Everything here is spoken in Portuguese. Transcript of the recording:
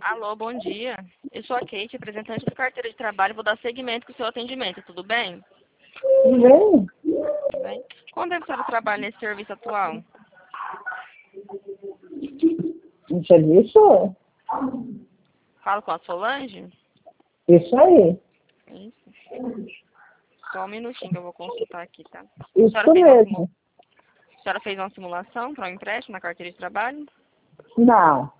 Alô, bom dia. Eu sou a Kate, representante da carteira de trabalho. Vou dar seguimento com o seu atendimento, tudo bem? Bem, Tudo bem. Quanto tempo a senhora trabalha nesse serviço atual? no serviço? Falo com a Solange? Isso aí. Isso. Só um minutinho que eu vou consultar aqui, tá? Isso mesmo. A senhora fez uma simulação para um empréstimo na carteira de trabalho? Não.